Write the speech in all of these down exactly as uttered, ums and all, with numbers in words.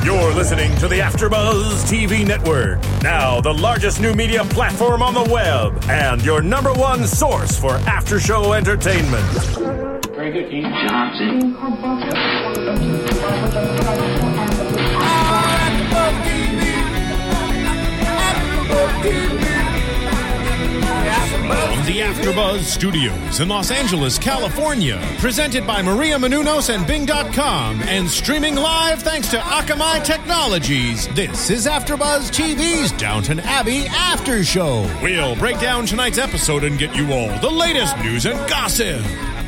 You're listening to the AfterBuzz T V Network, now the largest new media platform on the web, and your number one source for after-show entertainment. Very good, Keith Johnson. From the AfterBuzz Studios in Los Angeles, California, presented by Maria Menounos and Bing dot com, and streaming live thanks to Akamai Technologies, this is AfterBuzz T V's Downton Abbey After Show. We'll break down tonight's episode and get you all the latest news and gossip.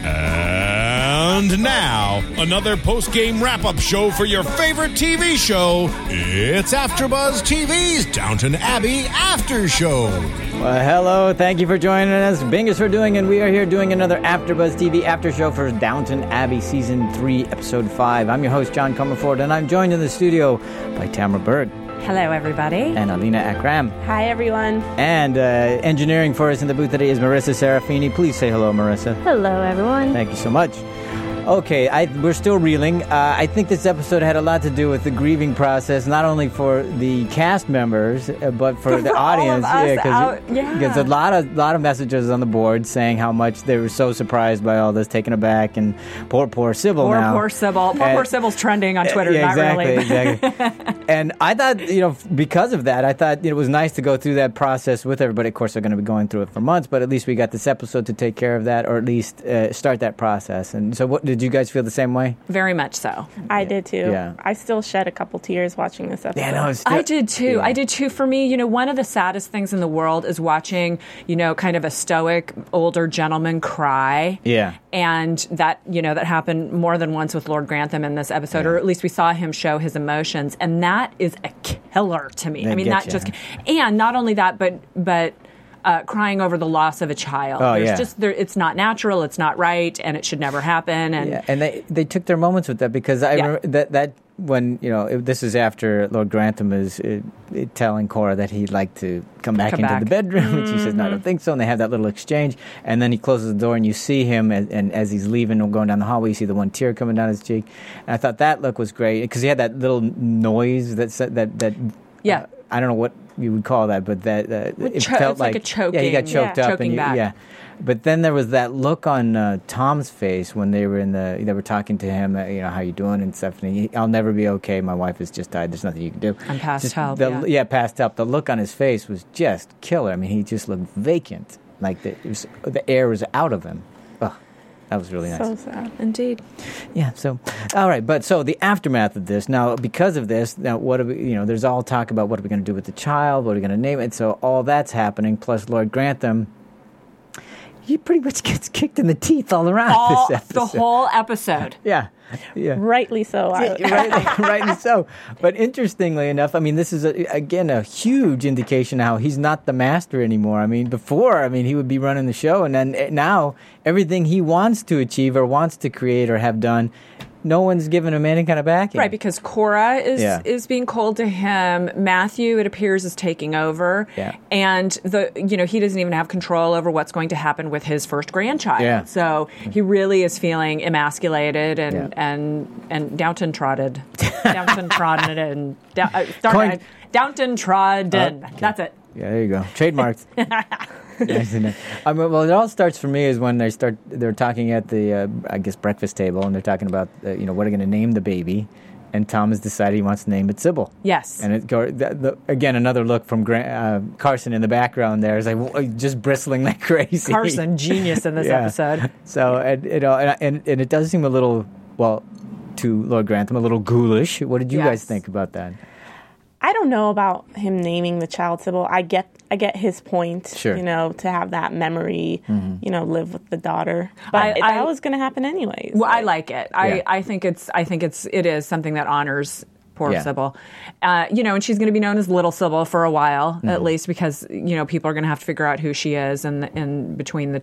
And now, another post-game wrap-up show for your favorite T V show. It's AfterBuzz T V's Downton Abbey After Show. Well, hello. Thank you for joining us. Bing is for doing, and we are here doing another AfterBuzz T V After Show for Downton Abbey Season three, Episode five. I'm your host, John Comerford, and I'm joined in the studio by Tamara Berg. Hello, everybody. And Alina Akram. Hi, everyone. And uh, engineering for us in the booth today is Marissa Serafini. Please say hello, Marissa. Hello, everyone. Thank you so much. Okay, I, we're still reeling. Uh, I think this episode had a lot to do with the grieving process, not only for the cast members, uh, but for, for the audience. All of us yeah, because out, yeah. Because a lot of lot of messages on the board saying how much they were so surprised by all this, taken aback, and poor poor Sybil Poor now. poor Sybil. Poor and, poor Sybil's trending on Twitter. Yeah, not exactly, really. exactly. And I thought, you know, because of that, I thought it was nice to go through that process with everybody. Of course, they're going to be going through it for months, but at least we got this episode to take care of that, or at least uh, start that process. And so, what did you guys feel the same way? Very much so. I did too. Yeah. I still shed a couple tears watching this episode. Yeah, no, it's still, I did too. yeah. I did too. For me, you know, one of the saddest things in the world is watching, you know, kind of a stoic older gentleman cry. Yeah. And that, you know, that happened more than once with Lord Grantham in this episode, Yeah. or at least we saw him show his emotions. And that is a killer to me. They I mean, get not you. just, and not only that, but, but, Uh, crying over the loss of a child. Oh, There's yeah. just there, it's not natural, it's not right, and it should never happen. And Yeah, and they they took their moments with that, because I Yeah. remember that that when, you know, it, this is after Lord Grantham is uh, it, telling Cora that he'd like to come back Come into back. the bedroom, and she says, "No, I don't think so." And they have that little exchange, and then he closes the door, and you see him, as, and as he's leaving and going down the hallway, you see the one tear coming down his cheek, and I thought that look was great, because he had that little noise that said- that that Yeah. uh, I don't know what you would call that, but that uh, With it cho- felt it's like a choking- Yeah, he got choked yeah, up, choking and you, back. yeah. But then there was that look on uh, Tom's face when they were in the they were talking to him, uh, you know, how you doing and stuff. And he, I'll never be okay. My wife has just died. There's nothing you can do. I'm past Just help, the- yeah. past help. The look on his face was just killer. I mean, he just looked vacant, like the it was, the air was out of him. Ugh, that was really nice. So sad. indeed. Yeah. So, all right. But so the aftermath of this now, because of this, now what are we? You know, there's all talk about what are we going to do with the child? What are we going to name it? So all that's happening. Plus Lord Grantham, he pretty much gets kicked in the teeth all around All, this episode. the whole episode. Yeah. Yeah. Rightly so. I- right, rightly so. But interestingly enough, I mean, this is, a, again, a huge indication how he's not the master anymore. I mean, before, I mean, he would be running the show, and then now everything he wants to achieve or wants to create or have done, no one's given him any kind of backing. Right, because Cora is Yeah. is being cold to him. Matthew, it appears, is taking over. Yeah. And the you know, he doesn't even have control over what's going to happen with his first grandchild. Yeah. So he really is feeling emasculated and Yeah. and, and Downton trodden. Downton trodden and da, uh, Coin- darn, Downton trodden. Okay. That's it. Yeah, there you go. Trademarked. I mean, well, it all starts for me is when they start. They're talking at the, uh, I guess, breakfast table, and they're talking about, uh, you know, what are going to name the baby, and Tom has decided he wants to name it Sybil. Yes. And it go the, the, again another look from Gra- uh, Carson in the background. There is like w- just bristling like crazy. Carson, genius in this Yeah. episode. So and you know, and, and and it does seem a little, well, to Lord Grantham, a little ghoulish. What did you Yes. guys think about that? I don't know about him naming the child Sybil. I get I get his point, Sure. you know, to have that memory, Mm-hmm. you know, live with the daughter. But I- it- I- that was going to happen anyways. Well, I like it. I, Yeah. I think it's I think it's it is something that honors poor Yeah. Sybil. Uh, you know, and she's going to be known as Little Sybil for a while, Mm-hmm. at least, because you know people are going to have to figure out who she is, and in between the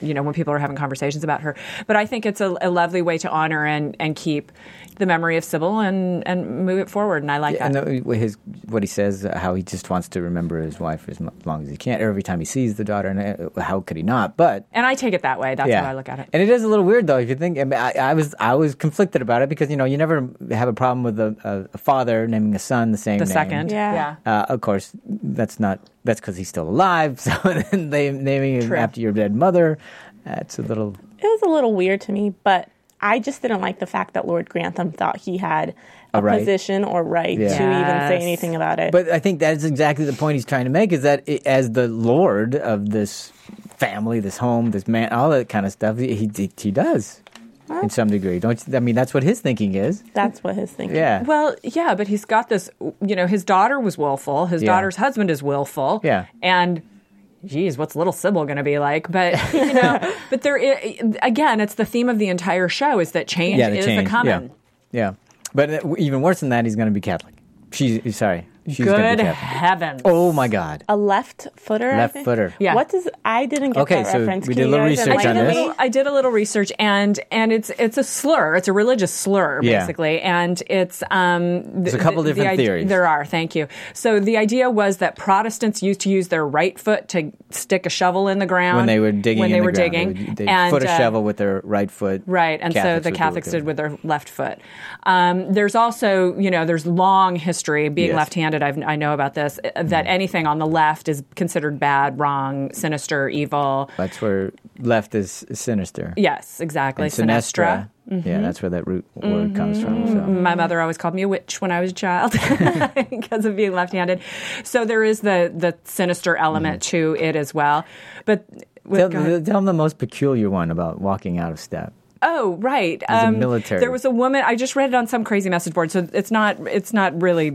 you know, when people are having conversations about her. But I think it's a, a lovely way to honor and, and keep the memory of Sybil and, and move it forward, and I like Yeah, that. and the, his what he says, uh, how he just wants to remember his wife as mu- long as he can. Every time he sees the daughter, and uh, how could he not? But And I take it that way. That's yeah, how I look at it. And it is a little weird though if you think. I, mean, I, I was I was conflicted about it because you know you never have a problem with a, a, a father naming a son the same The name. second. Yeah. Uh, of course, that's not. That's because he's still alive. So then they naming him True. after your dead mother. That's a little. It was a little weird to me, but I just didn't like the fact that Lord Grantham thought he had a, A right. position or right Yeah. to even say Yes. anything about it. But I think that's exactly the point he's trying to make. Is that it, as the lord of this family, this home, this man, all that kind of stuff, he he, he does in some degree. Don't you, I mean that's what his thinking is? That's what his thinking. Yeah. Well, yeah, but he's got this, you know, his daughter was willful. His Yeah. daughter's husband is willful. Yeah. And, geez, what's little Sybil going to be like? But, you know, but there, i- again, it's the theme of the entire show is that change yeah, the is change. a coming. Yeah, yeah. But uh, even worse than that, he's going to be Catholic. She's sorry. She's going to Good be Catholic. heavens. Oh my God. A left footer. I Left think? footer. Yeah. What does I didn't get Okay, that so reference. we Can did a you little guys research I on did, a this. little, I did a little research, and and it's it's a slur. It's a religious slur, Yeah. basically, and it's um. There's a couple different ide- theories. There are, thank you. So the idea was that Protestants used to use their right foot to stick a shovel in the ground When they were digging, When in they the were ground. digging, they would they and foot a uh, shovel with their right foot. Right, and so the would do Catholics it did with their left foot. Um, there's also, you know, there's long history being Yes. left-handed. I've, I know about this. That anything on the left is considered bad, wrong, sinister, evil. That's where left is sinister. Yes, exactly. And Sinestra. Mm-hmm. Yeah, that's where that root word comes from. So. My mother always called me a witch when I was a child because of being left-handed. So there is the the sinister element to it as well. But with, Tell, go ahead. tell them the most peculiar one about walking out of step. Oh, right. a military. There was a woman. I just read it on some crazy message board, so it's not. It's not really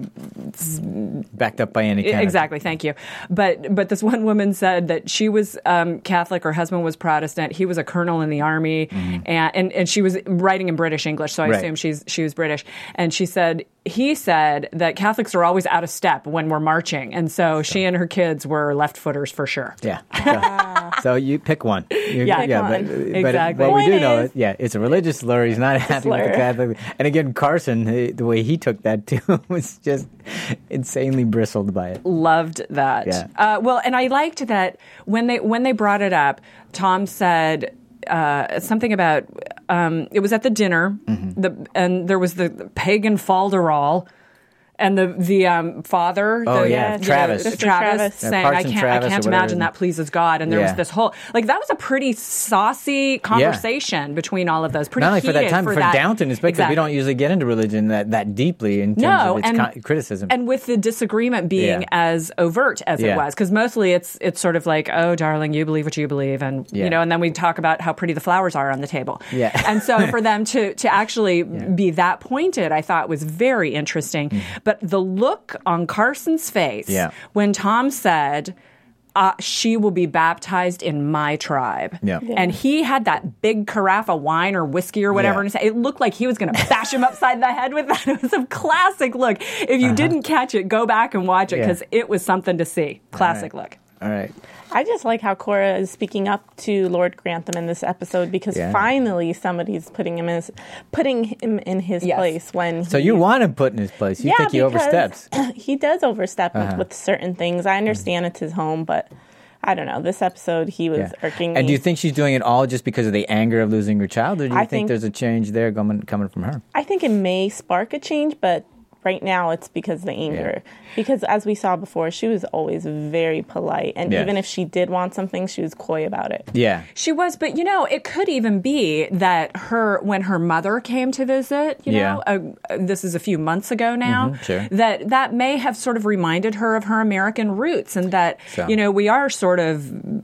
Backed up by any kind exactly. Thank you. But but this one woman said that she was um, Catholic. Her husband was Protestant. He was a colonel in the army, and, and and she was writing in British English, so I Right. assume she's she was British. And she said he said that Catholics are always out of step when we're marching, and so she and her kids were left footers for sure. of. Yeah. So, so you pick one. You, Yeah, pick one. But, but Exactly. what we do Point know, is- is, yeah, it's a religious slur. He's not happy with the slur. Catholic. And again, Carson, he- the way he took that too was just insanely bristled by it. Loved that. Yeah. Uh, well, and I liked that when they when they brought it up, Tom said uh, something about um, it was at the dinner, Mm-hmm. the and there was the pagan falderall. And the the um, father, Oh, the, yeah, the- Travis. the Mister Travis, Travis. Yeah, saying, "I Parson can't, Travis I or can't whatever. imagine that pleases God." And there Yeah. was this whole like that was a pretty saucy conversation between all of those. Pretty Not only for that heated time, but for that- Downton, especially because Exactly. we don't usually get into religion that, that deeply in terms No, of its and- con- criticism. And with the disagreement being Yeah. as overt as Yeah. it was, because mostly it's it's sort of like, oh, darling, you believe what you believe, and Yeah. you know, and then we talk about how pretty the flowers are on the table. Yeah. And so for them to to actually be that pointed, I thought was very interesting. But the look on Carson's face Yeah. when Tom said, Uh, she will be baptized in my tribe. Yeah. Yeah. And he had that big carafe of wine or whiskey or whatever. Yeah. And it looked like he was going to bash him upside the head with that. It was a classic look. If you didn't catch it, go back and watch it Yeah. because it was something to see. Classic All look. All right. I just like how Cora is speaking up to Lord Grantham in this episode because Yeah. finally somebody's putting him in his, putting him in his Yes. place when So you want him put in his place. You yeah, think he because oversteps. he does overstep with- Uh-huh. with certain things. I understand it's his home, but I don't know. This episode, he was Yeah. irking And me. do you think she's doing it all just because of the anger of losing her child, or do you I think, think- there's a change there coming coming from her? I think it may spark a change, but right now it's because of the anger. Because as we saw before, she was always very polite. And Yes. even if she did want something, she was coy about it. Yeah. She was, but you know, it could even be that her, when her mother came to visit, you know, Yeah. uh, this is a few months ago now, Mhm, sure. that that may have sort of reminded her of her American roots and that, So. you know, we are sort of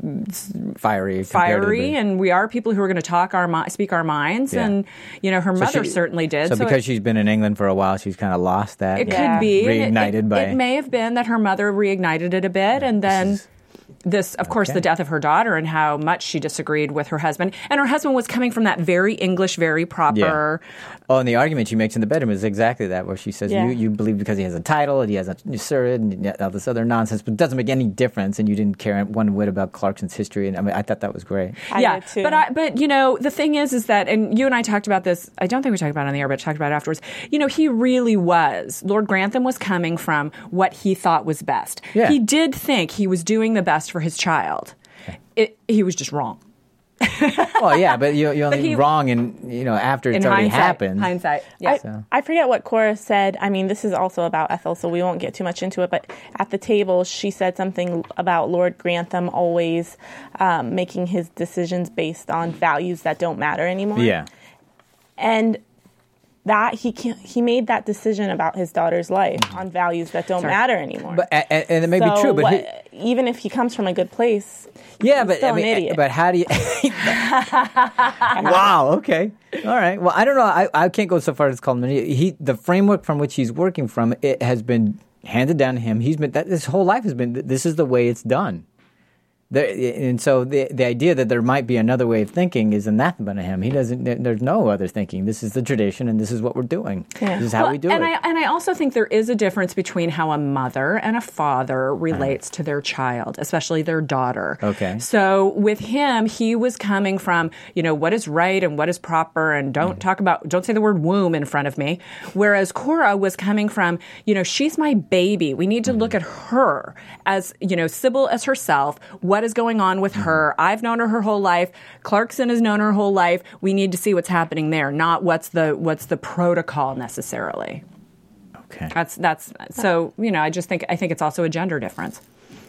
Fiery. fiery comparatively. and we are people who are going to talk our mi- speak our minds. Yeah. And, you know, her So mother she- certainly did. So, because it, she's been in England for a while, she's kind of lost that. it Yeah. could be. and it- Reignited it, by- it may have been that her mother reignited it a bit and then... this, of course, Okay. the death of her daughter and how much she disagreed with her husband. And her husband was coming from that very English, very proper. Oh, and the argument she makes in the bedroom is exactly that, where she says, Yeah. you, you believe because he has a title and he has a surrogate and all this other nonsense, but it doesn't make any difference, and you didn't care one whit about Clarkson's history. And I mean, I thought that was great. I yeah, did too. but I, but you know, the thing is, is that, and you and I talked about this. I don't think we talked about it on the air, but talked about it afterwards. You know, he really was. Lord Grantham was coming from what he thought was best. Yeah. He did think he was doing the best for his child. It, he was just wrong. Well, yeah, but you, you're only he- wrong in, you know, after it's In already hindsight, happened. hindsight, yeah. I, So. I forget what Cora said. I mean, this is also about Ethel, so we won't get too much into it. But at the table, she said something about Lord Grantham always um, making his decisions based on values that don't matter anymore. Yeah. And that he can, he made that decision about his daughter's life on values that don't Sorry. matter anymore. But, and, and it may so be true, but what, he- even if he comes from a good place, yeah, he's but still I mean, an idiot. but how do you? Wow. Okay. All right. Well, I don't know. I, I can't go so far as to call him an idiot. He the framework from which he's working from, it has been handed down to him. He's been that his whole life has been. This is the way it's done. There, and so the the idea that there might be another way of thinking is anathema to him. He doesn't. There's no other thinking. This is the tradition, and this is what we're doing. Yeah. This is how Well, we do and it. I and I also think there is a difference between how a mother and a father relates to their child, especially their daughter. Okay. So with him, he was coming from, you know, what is right and what is proper, and don't Mm-hmm. talk about, don't say the word womb in front of me. Whereas Cora was coming from, you know, she's my baby. We need to look Mm-hmm. at her as, you know, Sybil as herself. What is going on with her? I've known her her whole life. Clarkson has known her whole life. We need to see what's happening there, not what's the what's the protocol necessarily. okay. That's that's so you know. I just think I think it's also a gender difference.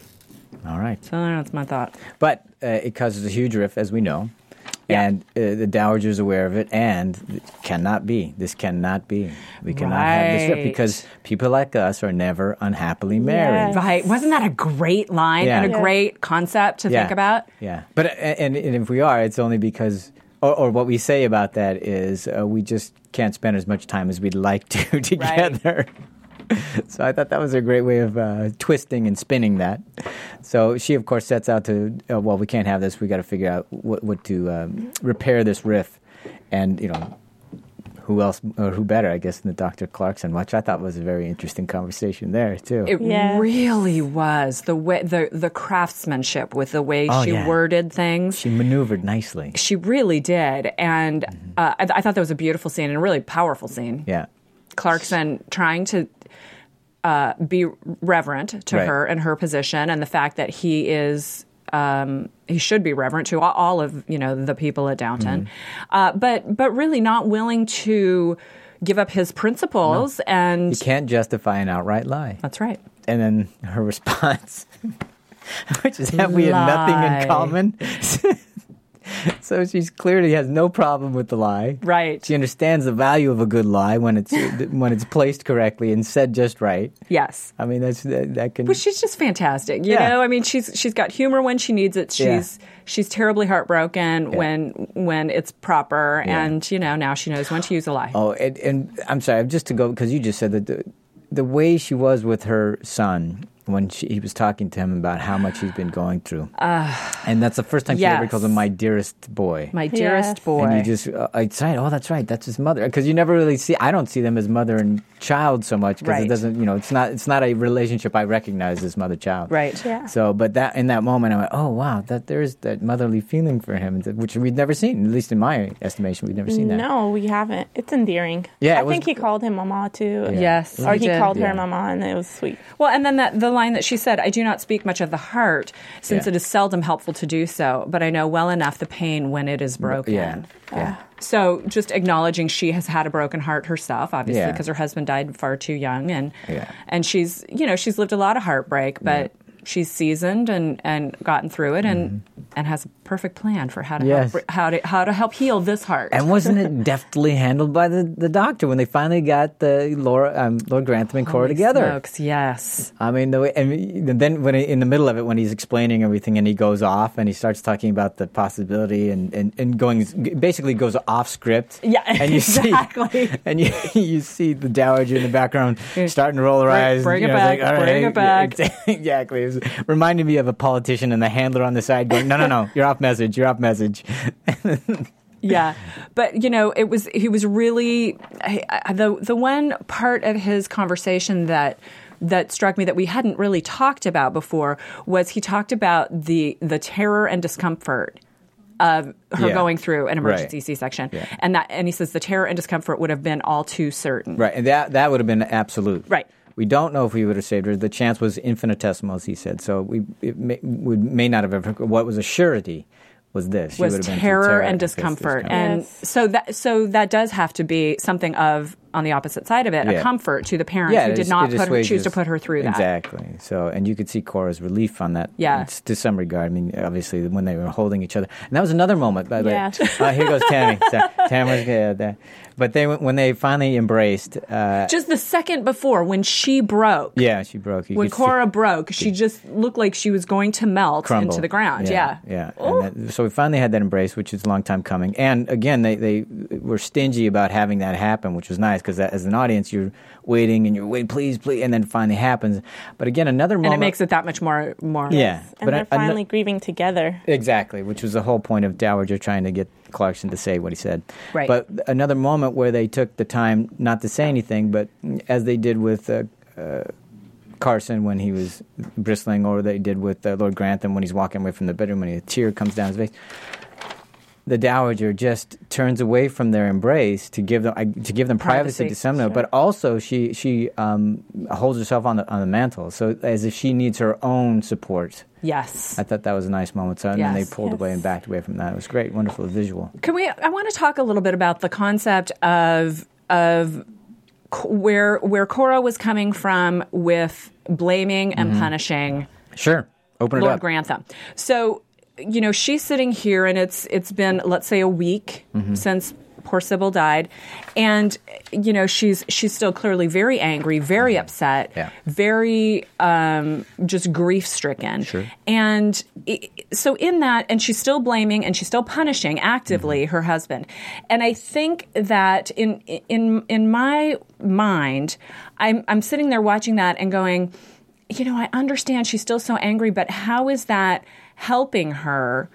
All right. So that's my thought. But uh, it causes a huge rift, as we know. Yeah. And uh, the Dowager is aware of it, and it cannot be. This cannot be. We cannot have this rift Right. because people like us are never unhappily married. Yes. Right? Wasn't that a great line Yeah. and a Yeah. great concept to Yeah. think about? Yeah. But uh, and, and if we are, it's only because, or, or what we say about that is uh, we just can't spend as much time as we'd like to together. So I thought that was a great way of uh, twisting and spinning that. So she, of course, sets out to, uh, well, we can't have this. We got to figure out what, what to um, repair this rift. And, you know, who else, or who better, I guess, than Doctor Clarkson, which I thought was a very interesting conversation there, too. It Yes. really was the way the the craftsmanship with the way Oh, she yeah. worded things. She maneuvered nicely. She really did, and Mm-hmm. uh, I, I thought that was a beautiful scene and a really powerful scene. Yeah. Clarkson trying to uh, be reverent to Right. her and her position, and the fact that he is um, he should be reverent to all, all of you know the people at Downton, Mm-hmm. uh, but but really not willing to give up his principles. And You can't justify an outright lie. that's right. And then her response, which is that we have nothing Lie. in common. So she's clearly has no problem with the lie. Right. She understands the value of a good lie when it's when it's placed correctly and said just right. Yes. I mean, that's that, that can. But she's just fantastic, you Yeah. know. I mean, she's she's got humor when she needs it. She's Yeah. she's terribly heartbroken Yeah. when when it's proper, Yeah. and you know now she knows when to use a lie. Oh, and, and I'm sorry, just to go because you just said that the the way she was with her son when she, he was talking to him about how much he's been going through, uh, and that's the first time she ever yes. calls him my dearest boy. My dearest Yes. boy. And you just, uh, it's right. Oh, that's right. That's his mother. Because you never really see. I don't see them as mother and child so much because Right. it doesn't. You know, it's not. It's not a relationship I recognize as mother-child. Right. Yeah. So, but that in that moment, I went, oh wow, that there's that motherly feeling for him, which we'd never seen. At least in my estimation, we'd never seen that. No, we haven't. It's endearing. Yeah, I it was- think he called him Mama too. Yeah. Yes. Or he did. called Yeah. her Mama, and it was sweet. Well, and then that the line that she said, "I do not speak much of the heart, since Yeah. it is seldom helpful to do so, but I know well enough the pain when it is broken." Yeah. Yeah. So just acknowledging she has had a broken heart herself, obviously, Yeah. because her husband died far too young, and Yeah. and she's you know she's lived a lot of heartbreak, but she's seasoned and, and gotten through it, and Mm-hmm. and has perfect plan for how to Yes. help, how to how to help heal this heart. And wasn't it deftly handled by the, the doctor when they finally got the Laura, um, Lord Grantham and Cora Holy together? smokes, yes. I mean, the way, and then when he, in the middle of it, when he's explaining everything, and he goes off and he starts talking about the possibility and, and, and going basically goes off script. Yeah, and you exactly. See, and you you see the dowager in the background starting to roll her Bring- eyes. bring you it know, it's back, all bring it back. Yeah, exactly. It was reminding me of a politician and the handler on the side going, "No, no, no, you're off message. You're off message." Yeah, but you know, it was he was really I, I, the the one part of his conversation that that struck me that we hadn't really talked about before was he talked about the the terror and discomfort of her Yeah. going through an emergency Right. C-section, Yeah. and that and he says the terror and discomfort would have been all too certain. Right, and that that would have been absolute. Right. We don't know if we would have saved her. The chance was infinitesimal, as he said. So we it may, would may not have ever. What was a surety was this. She Was would have been terror, through terror and this discomfort, discomfort. and Yes. so that so that does have to be something of on the opposite side of it, Yeah. a comfort to the parents Yeah, who it did is- not it put her, choose assuages- to put her through that. Exactly. So, and you could see Cora's relief on that. Yeah. it's- to some regard. I mean, obviously, when they were holding each other, and that was another moment. By the Yeah. way, uh, here goes Tammy. So, Tammy's good. Uh, but they when they finally embraced. Uh, Just the second before, when she broke, yeah, she broke. You when could see- Cora broke, she just looked like she was going to melt crumble. into the ground. Yeah. yeah. And that, so we finally had that embrace, which is a long time coming. And again, they, they were stingy about having that happen, which was nice because as an audience, you're waiting and you're waiting, please, please, and then it finally happens. But again, another And moment. it makes it that much more more. yeah, And but they're a- ano- finally grieving together. Exactly, which was the whole point of Dowager trying to get Clarkson to say what he said. Right. But another moment where they took the time not to say anything, but as they did with uh, uh, Carson when he was bristling, or they did with uh, Lord Grantham when he's walking away from the bedroom and a tear comes down his face. The Dowager just turns away from their embrace to give them uh, to give them privacy, Privacy, to some note, sure. but also she she um, holds herself on the on the mantle, so as if she needs her own support. Yes. I thought that was a nice moment. So and then they Yes. pulled Yes. away and backed away from that. It was great, wonderful visual. Can we? I want to talk a little bit about the concept of of c- where where Cora was coming from with blaming and Mm-hmm. punishing Sure, open it Lord up. Grantham. So, you know, she's sitting here, and it's it's been, let's say, a week Mm-hmm. since poor Sybil died, and you know, she's she's still clearly very angry, very upset, Yeah. very um, just grief stricken. Sure. And i so in that, and she's still blaming and she's still punishing actively Mm-hmm. her husband. And I think that in in in my mind, I'm I'm sitting there watching that and going, you know, I understand she's still so angry, but how is that helping her?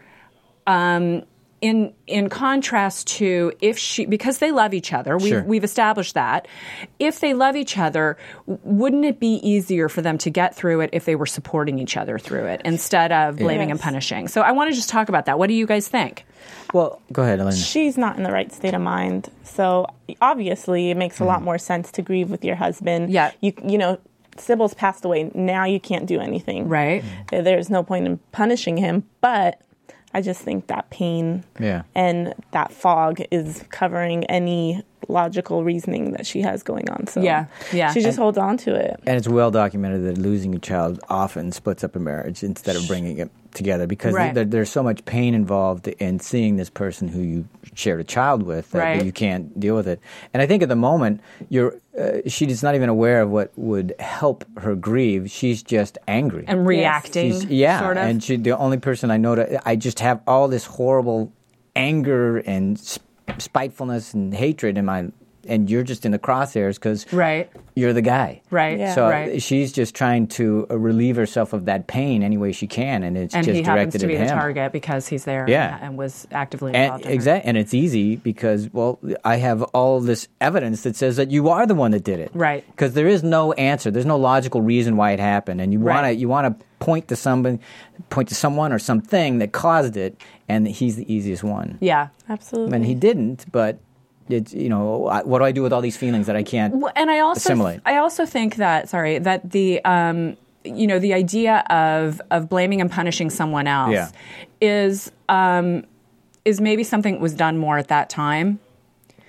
Um, in in contrast to if she, because they love each other, we've, Sure. we've established that. If they love each other, w- wouldn't it be easier for them to get through it if they were supporting each other through it instead of blaming and Yes. punishing? So I want to just talk about that. What do you guys think? Well, go ahead, Elena. She's not in the right state of mind. So obviously, it makes a lot more sense to grieve with your husband. Yeah. You you know, Sybil's passed away. Now you can't do anything. Right. There's no point in punishing him, but I just think that pain Yeah. and that fog is covering any logical reasoning that she has going on. So Yeah, yeah. she just holds on to it. And it's well documented that losing a child often splits up a marriage instead of bringing it together because Right. there, there's so much pain involved in seeing this person who you shared a child with that, Right. that you can't deal with it. And I think at the moment, you're uh, she's not even aware of what would help her grieve. She's just angry. And reacting, She's- yeah, sort of. and she, the only person I know to, I just have all this horrible anger and sp- spitefulness and hatred in my, and you're just in the crosshairs because Right. you're the guy. Right. Yeah. So right. she's just trying to uh, relieve herself of that pain any way she can, and it's And just he happens directed to be at the him. target because he's there Yeah. and was actively And involved in her. exactly, and it's easy because well, I have all this evidence that says that you are the one that did it. Right. Because there is no answer. There's no logical reason why it happened, and you want to Right. you want to point to somebody, point to someone or something that caused it, and he's the easiest one. Yeah. Absolutely. And he didn't, but it's you know I, what do I do with all these feelings that I can't Well, and I also assimilate? I also think that sorry that the um, you know the idea of of blaming and punishing someone else Yeah. is um, is maybe something that was done more at that time.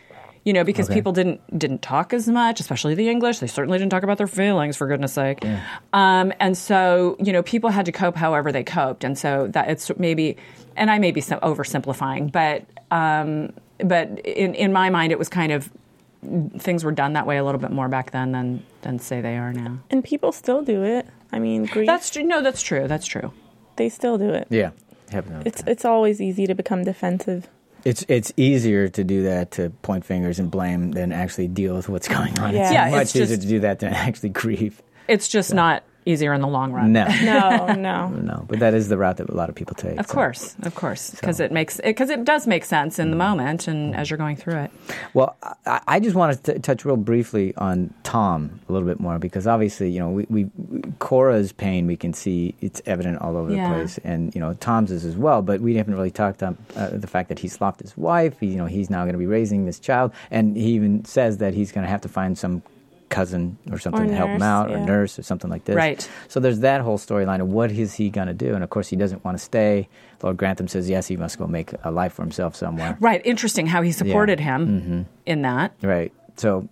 You know, because Okay. people didn't didn't talk as much, especially the English. They certainly didn't talk about their feelings, for goodness sake. Yeah. Um, and so, you know, people had to cope however they coped. And so that it's maybe, and I may be some oversimplifying, but um, but in, in my mind, it was kind of, things were done that way a little bit more back then than, than say they are now. And people still do it. I mean, grief, That's true. No, that's true. That's true. they still do it. Yeah. Have no It's time. it's always easy to become defensive. It's it's easier to do that, to point fingers and blame, than actually deal with what's going on. Yeah. It's Yeah, much it's easier just- to do that than actually grieve. It's just not easier in the long run. No, No, no. no. But that is the route that a lot of people take. Of so. course, of course, because it makes because it, it does make sense in the moment and as you're going through it. Well, I, I just wanted to touch real briefly on Tom a little bit more, because obviously, you know, we, we Cora's pain, we can see it's evident all over Yeah. the place, and you know, Tom's is as well. But we haven't really talked about uh, the fact that he's lost his wife. He, you know, he's now going to be raising this child, and he even says that he's going to have to find some cousin or something Or to help him nurse, out, or yeah. nurse or something like this. Right. So there's that whole storyline of what is he going to do, and of course he doesn't want to stay. Lord Grantham says yes, he must go make a life for himself somewhere. Right. Interesting how he supported him Mm-hmm. in that. Right. So,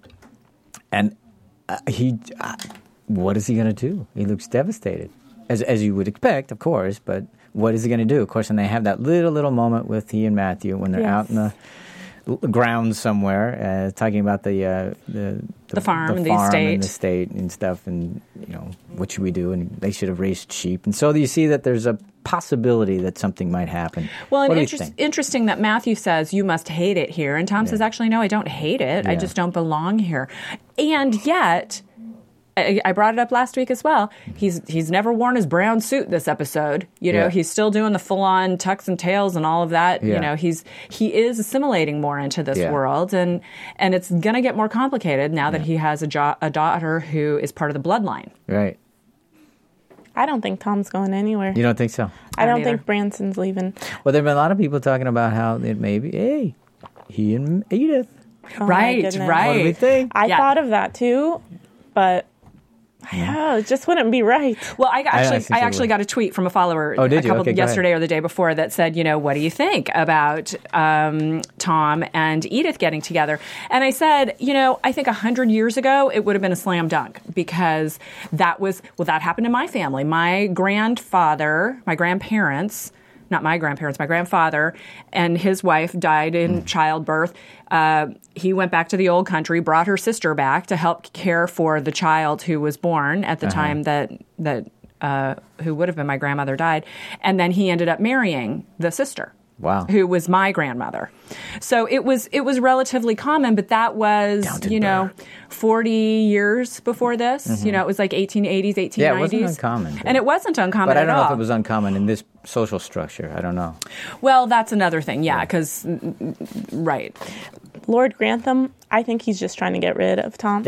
and uh, he, uh, what is he going to do? He looks devastated, as as you would expect, of course. But what is he going to do? Of course, and they have that little little moment with he and Matthew when they're Yes. out in the l- grounds somewhere, uh, talking about the, uh, the The farm, the farm estate. and the estate and stuff, and you know, what should we do? And they should have raised sheep. And so you see that there's a possibility that something might happen. Well, and what do you interest, think? interesting that Matthew says, you must hate it here. And Tom says, actually, no, I don't hate it. I Yeah. just don't belong here. And yet, I, I brought it up last week as well. He's he's never worn his brown suit this episode. You know, Yeah. he's still doing the full-on tucks and tails and all of that. Yeah. You know, he's he is assimilating more into this Yeah. world, and and it's going to get more complicated now that he has a, jo- a daughter who is part of the bloodline. Right. I don't think Tom's going anywhere. You don't think so? I don't don't think either. Branson's leaving. Well, there have been a lot of people talking about how it may be, hey, he and Edith. Oh my right, goodness. right. What do we think? I Yeah. thought of that too, but yeah, it just wouldn't be right. Well, I actually, think I, so actually too. got a tweet from a follower Oh, did a you? couple Okay, go ahead. yesterday or the day before that said, you know, what do you think about um, Tom and Edith getting together? And I said, you know, I think a hundred years ago it would have been a slam dunk, because that was well, that happened in my family. My grandfather, my grandparents. Not my grandparents, my grandfather and his wife died in childbirth. Uh, he went back to the old country, brought her sister back to help care for the child who was born at the time that that uh, who would have been my grandmother died, and then he ended up marrying the sister. Wow. Who was my grandmother. So it was it was relatively common, but that was, Downton you know, Burr. forty years before this. You know, it was like eighteen eighties, eighteen nineties. Yeah, it wasn't uncommon, but- And it wasn't uncommon But I at don't know all. if it was uncommon in this social structure. I don't know. Well, that's another thing, yeah, because, right. Lord Grantham, I think he's just trying to get rid of Tom.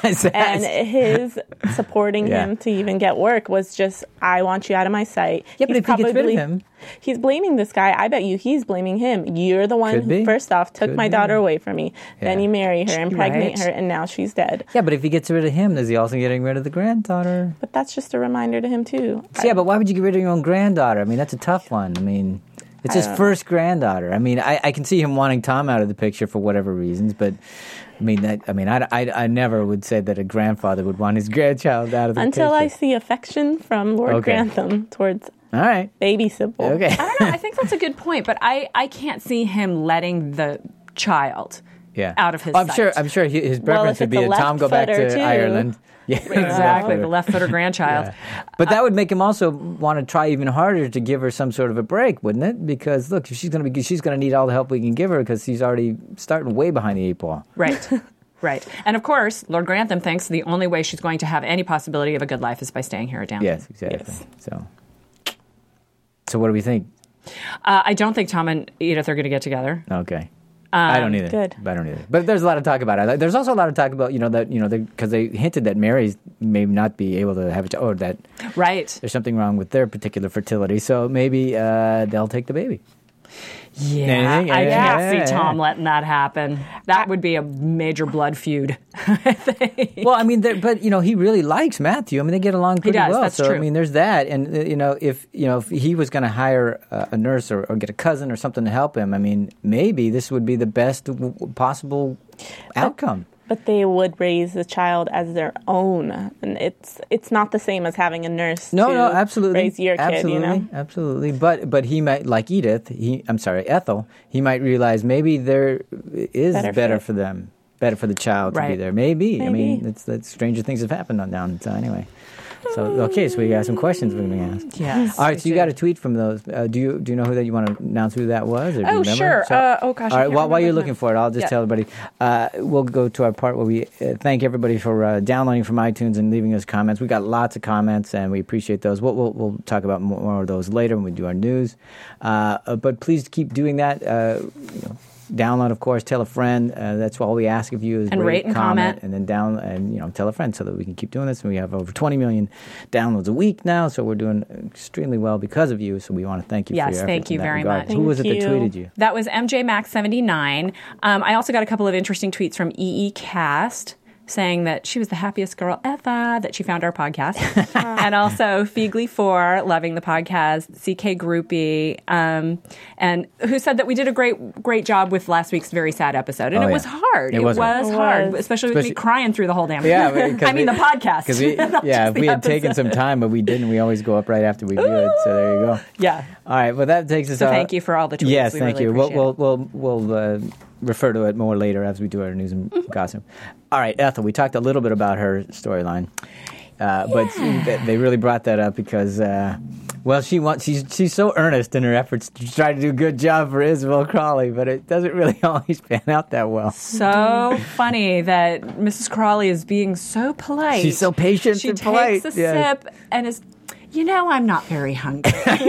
And his supporting Yeah. him to even get work was just, I want you out of my sight. Yeah, but He's if he gets rid of probably- him- He's blaming this guy. I bet you he's blaming him. You're the one Could who, be. first off, took Could my be. daughter away from me. Then Yeah. you marry her, impregnate Right. her, and now she's dead. Yeah, but if he gets rid of him, is he also getting rid of the granddaughter? But that's just a reminder to him, too. So, yeah, but why would you get rid of your own granddaughter? I mean, that's a tough one. I mean, it's his first granddaughter. I mean, I, I can see him wanting Tom out of the picture for whatever reasons, but I mean, that, I mean, I, I, I never would say that a grandfather would want his grandchild out of the Until I picture. see affection from Lord Okay. Grantham towards All right. baby Sybil. Okay. I don't know. I think that's a good point, but I, I can't see him letting the child Yeah. out of his I'm sight. sure. I'm sure he, his Well, preference if would it's be a a Tom go back to left-footer, too. Ireland. Yeah, Exactly, the left-footer grandchild. Yeah. But that would make him also want to try even harder to give her some sort of a break, wouldn't it? Because look, if she's going to be, she's going to need all the help we can give her because she's already starting way behind the eight ball. Right. Right. And of course, Lord Grantham thinks the only way she's going to have any possibility of a good life is by staying here at Downton. Yes, exactly. Yes. So, so what do we think? Uh, I don't think Tom and Edith are going to get together. Okay. I don't either. good. I don't either. But there's a lot of talk about it. There's also a lot of talk about, you know, that, you know, because they hinted that Mary's may not be able to have a child, or that Right. there's something wrong with their particular fertility. So maybe uh, they'll take the baby. Yeah, Anything? I Yeah, can't yeah, see yeah. Tom letting that happen. That would be a major blood feud. I think. Well, I mean, there- but you know, he really likes Matthew. I mean, they get along pretty does, well. that's so true. I mean, there's that. And uh, you know, if you know, if he was going to hire a, a nurse or, or get a cousin or something to help him, I mean, maybe this would be the best w- w- possible outcome. But they would raise the child as their own, and it's it's not the same as having a nurse. No, to no, absolutely, raise your absolutely, kid. You know, absolutely. But but he might, like Edith. He, I'm sorry, Ethel. He might realize maybe there is better, Better for fit. them, better for the child to be Right. there. Maybe. I mean, Maybe. it's, it's stranger things have happened on down so anyway. So okay, so we got some questions we're going to ask. Yes. All right, we so you do. got a tweet from those. Uh, do you do you know who that you want to announce who that was? Or do you Oh, remember? sure. Uh, oh, gosh, I All right. can't While, while you're remember looking the- for it, I'll just Yeah. tell everybody. Uh, we'll go to our part where we uh, thank everybody for uh, downloading from iTunes and leaving us comments. We got lots of comments, and we appreciate those. We'll we'll, we'll talk about more, more of those later when we do our news. Uh, uh, but please keep doing that. Uh, you know, download, of course. Tell a friend. Uh, that's all we ask of you is And rate and comment. and then down and you know tell a friend so that we can keep doing this. And we have over twenty million downloads a week now, so we're doing extremely well because of you. So we want to thank you. Yes, for your thank efforts you in that very regard. much. Who was it Thank that you. tweeted you? That was M J Max seventy-nine. Um, I also got a couple of interesting tweets from E E Cast saying that she was the happiest girl ever, that she found our podcast. And also Feegly four, loving the podcast, C K Groupie, um, and who said that we did a great great job with last week's very sad episode. And Oh, it yeah. was hard. It It, was was, hard. hard, It was. especially with me Especially- crying through the whole damn Yeah, thing. because I mean, we- the podcast. Because we, not yeah, just if the we had taken episode. some time, but we didn't. We always go up right after we do it. So there you go. Yeah. All right. Well, that takes us. So uh, thank you for all the tweets. Yes, We thank really you. We'll appreciate we'll it. we'll, we'll uh, refer to it more later as we do our news and Mm-hmm. gossip. All right, Ethel. We talked a little bit about her storyline, uh, but they- they really brought that up because. Uh, Well, she wants. She's she's so earnest in her efforts to try to do a good job for Isabel Crawley, but it doesn't really always pan out that well. So funny that Missus Crawley is being so polite. She's so patient She and takes polite. a Yes. sip and is, you know, I'm not very hungry.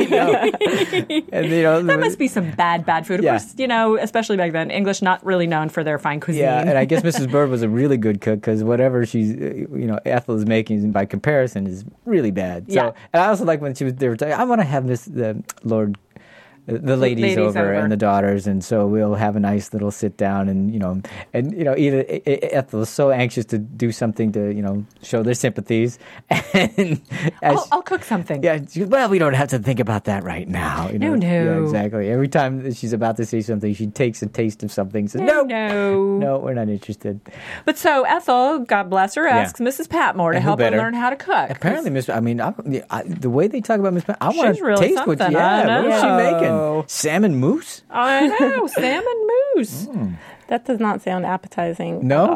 And you know, That must be some bad, bad food. Of Yeah. course, you know, especially back then, English not really known for their fine cuisine. yeah, and I guess Missus Bird was a really good cook because whatever she's, uh, you know, Ethel is making by comparison is really bad. So, Yeah. and I also like when she was they were talking, I want to have this the Lord. The ladies, ladies over, over. and the daughters, and so we'll have a nice little sit down, and you know, and you know, either Ethel is so anxious to do something to you know show their sympathies, and as I'll, I'll cook something. yeah, she goes, well, we don't have to think about that right now. You know? No, no. Yeah, exactly. Every time that she's about to say something, she takes a taste of something. Says, No, no, no. no, we're not interested. But so Ethel, God bless her, Yeah. asks Missus Patmore to And who help her better? learn how to cook. Apparently, Miss. I mean, I, I, the way they talk about Miss, I want She's to really taste what. something, Yeah, I what is she know. making? Salmon mousse? I know, salmon mousse. that does not sound appetizing. No.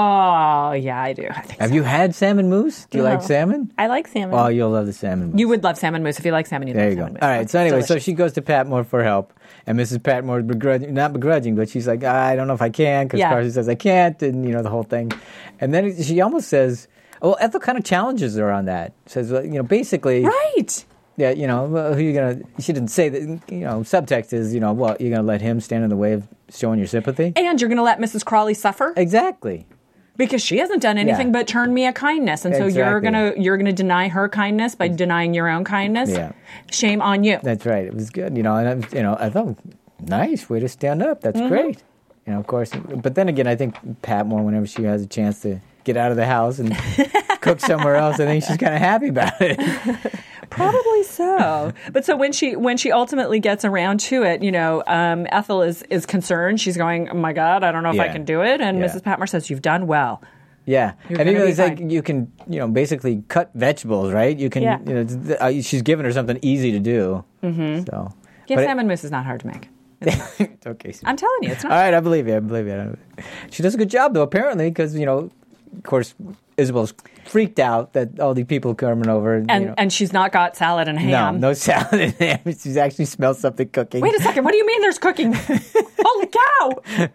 Oh, yeah, I do. I think Have so. you had salmon mousse? Do you No. like salmon? I like salmon. Oh, you'll love the salmon mousse. You would love salmon mousse if you like salmon. You'd There love you go. salmon mousse. All right. So anyway, so Delicious. she goes to Patmore for help, and Missus Patmore is begrudging, not begrudging, but she's like, I don't know if I can, because Yeah. Carson says I can't, and you know the whole thing. And then she almost says, well, Ethel kind of challenges her on that. Says, well, you know, basically, Right. yeah, you know, well, who you gonna? She didn't say that. You know, subtext is, you know, what you're gonna let him stand in the way of showing your sympathy? And you're going to let Missus Crawley suffer Exactly. because she hasn't done anything Yeah. but turn me a kindness, and so you're Exactly. gonna you're gonna deny her kindness by denying your own kindness. Yeah. Shame on you. That's right. It was good. You know, and I, you know, I thought, nice way to stand up. That's Mm-hmm. great. You know, of course. But then again, I think Patmore, whenever she has a chance to get out of the house and cook somewhere else, I think she's kind of happy about it. Probably so. But so when she when she ultimately gets around to it, you know, um, Ethel is is concerned. She's going, "Oh my God, I don't know if I Yeah. can do it." And Yeah. Missus Patmore says, "You've done well." Yeah, You're and gonna you know, be it's like fine. you can, you know, basically cut vegetables, right? You can, Yeah. you know, th- uh, she's giving her something easy to do. Mm-hmm. So, Yeah, but it- salmon mousse is not hard to make. it's okay. I'm telling you, it's not. All right, I believe you. I believe you. She does a good job, though, apparently, because, you know, of course, Isabel's freaked out that all these people coming over. and you know. and she's not got salad and no, ham. no salad and ham. She's actually smells something cooking. Wait a second. What do you mean there's cooking? Holy cow!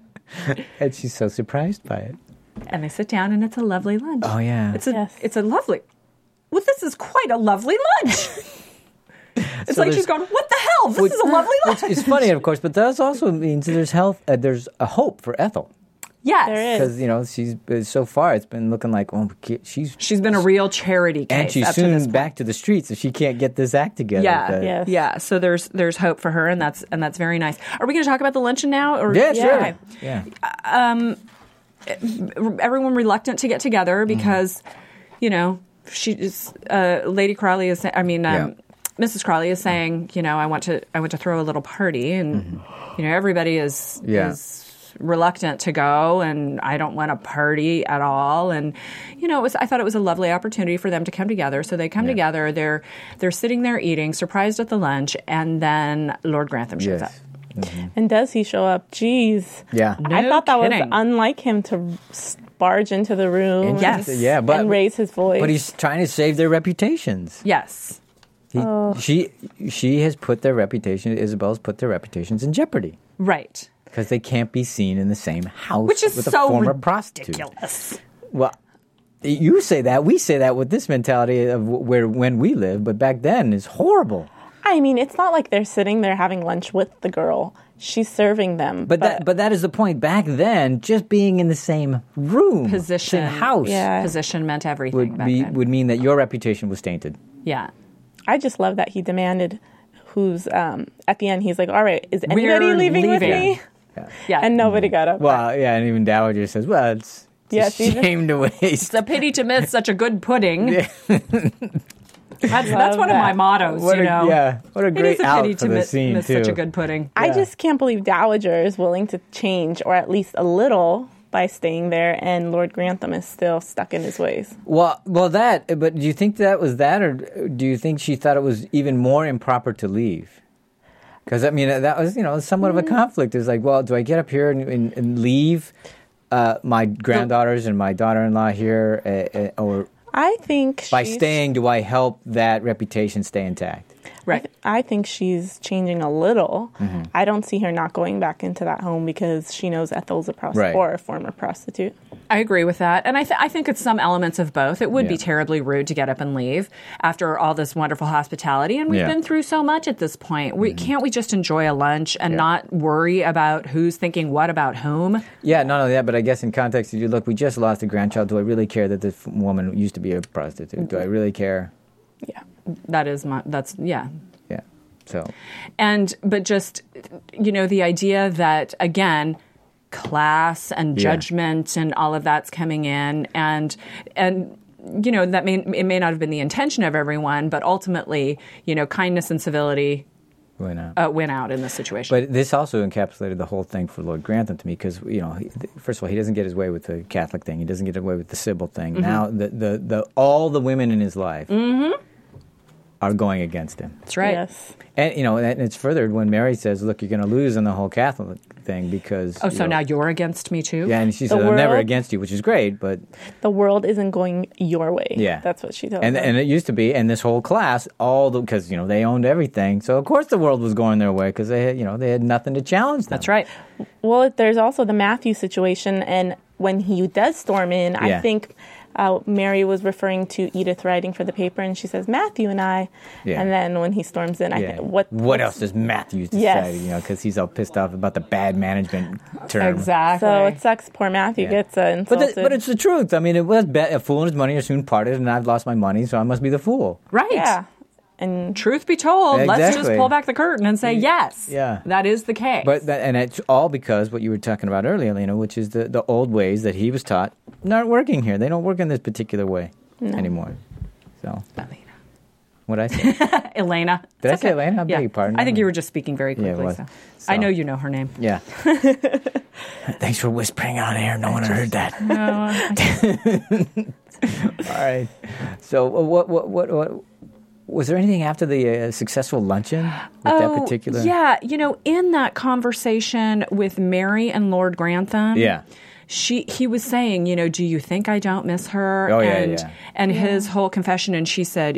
And she's so surprised by it. And they sit down, and it's a lovely lunch. Oh, yeah. It's a Yes. it's a lovely. Well, this is quite a lovely lunch. It's So like there's- she's going, "What the hell? This is a lovely lunch." Which is funny, of course, but that also means there's health. Uh, there's a hope for Ethel. Yes. There is. Because, you know, she's uh, so far it's been looking like, well, she's She's been a real charity case. and she's up to this soon back to the streets if she can't get this act together. Yeah, But- Yes. yeah. So there's there's hope for her, and that's and that's very nice. Are we going to talk about the luncheon now? Or Yeah, sure. Okay. Yeah. Everyone reluctant to get together Mm-hmm. because, you know, she is uh, Lady Crawley is. I mean, um, Yeah. Missus Crawley is saying, you know, I want to I want to throw a little party, and you know, everybody is Mm-hmm. Yeah. is reluctant to go, and I don't want a party at all. And you know, it was I thought it was a lovely opportunity for them to come together. So they come Yeah. together. They're they're sitting there eating, surprised at the lunch, and then Lord Grantham shows Yes. up. And does he show up? Jeez. Yeah. No I thought that kidding. was unlike him to s- barge into the room And Yes. yeah, but and raise his voice. but he's trying to save their reputations. Yes. He, Oh. She she has put their reputation. Isabel's put their reputations in jeopardy Right. because they can't be seen in the same house Which is with a so former prostitute. ridiculous. Well, you say that. We say that with this mentality of where when we live, but back then is horrible. I mean, it's not like they're sitting there having lunch with the girl. She's serving them. But that but that is the point. Back then, just being in the same room, Position. same house, Yeah. Position meant everything would back be then. would mean that your reputation was tainted. Yeah. I just love that he demanded who's, um, at the end, he's like, all right, is anybody We're leaving, with leaving. me? Yeah. Yeah. And nobody got up. Well, yeah, and even Dowager says, "Well, it's, it's Yes, a even- shame to waste." It's a pity to miss such a good pudding. That's, that's one of my that. mottos, What you a, know. yeah, what a It great is a out pity for to the miss, scene miss too. such a good pudding. I Yeah. just can't believe Dowager is willing to change, or at least a little, by staying there, and Lord Grantham is still stuck in his ways. Well, well, that. But do you think that was that, or do you think she thought it was even more improper to leave? Because I mean, that was you know somewhat of a conflict. It's like, well, do I get up here and, and, and leave uh, my granddaughters and my daughter-in-law here, uh, uh, or I think by she's- staying, do I help that reputation stay intact? Right. I think she's changing a little. Mm-hmm. I don't see her not going back into that home because she knows Ethel's a prostitute Right. or a former prostitute. I agree with that. And I, th- I think it's some elements of both. It would be Yeah. terribly rude to get up and leave after all this wonderful hospitality. And we've Yeah. been through so much at this point. We, Can't we just enjoy a lunch and Yeah. not worry about who's thinking what about whom? Yeah, not only that, but I guess in context, if you look, we just lost a grandchild. Do I really care that this woman used to be a prostitute? Do I really care? Yeah. That is my, that's, yeah. Yeah. So And, but just, you know, the idea that, again, class and Yeah. judgment and all of that's coming in, and, and, you know, that may, it may not have been the intention of everyone, but ultimately, you know, kindness and civility why not? uh, win out in this situation. But this also encapsulated the whole thing for Lord Grantham to me because, you know, he, first of all, he doesn't get his way with the Catholic thing. He doesn't get away with the Sybil thing. Mm-hmm. Now, the, the, the, all the women in his life are going against him. That's right. Yes. And, you know, and it's furthered when Mary says, look, you're going to lose on the whole Catholic thing because... Oh, you so know, now you're against me too? Yeah, and she The said, I'm never world- against you, which is great, but... The world isn't going your way. Yeah. That's what she told And them. and it used to be, and this whole class, all the... Because, you know, they owned everything, so of course the world was going their way because they had, you know, they had nothing to challenge them. That's right. Well, there's also the Matthew situation, and when he does storm in, Yeah. I think uh, Mary was referring to Edith writing for the paper, and she says Matthew and I. Yeah. And then when he storms in, I Yeah. th- what what what's- else does Matthews decide? Yes. You know, because he's all pissed off about the bad management term. Exactly. So it sucks. Poor Matthew Yeah. gets uh, But, insulted. the, but it's the truth. I mean, it was bet a fool and his money are soon parted, and I've lost my money, so I must be the fool. Right. yeah, and Truth be told, let's just Exactly. pull back the curtain and say yes. Yeah. That is the case. But that, and it's all because what you were talking about earlier, Lena, which is the, the old ways that he was taught not working here. They don't work in this particular way anymore. So, Elena. what I say? Elena. Did I It's say okay. Elena? I beg Yeah. your pardon. I think you were just speaking very Yeah, it quickly. was. so. So- I know you know her name. Yeah. Thanks for whispering on air. No one heard that. All right. So, uh, what, what, what, what, was there anything after the uh, successful luncheon with that particular? Oh, Yeah, you know, in that conversation with Mary and Lord Grantham, Yeah. she he was saying, you know, do you think I don't miss her? Oh, yeah, and yeah. and his whole confession, and she said,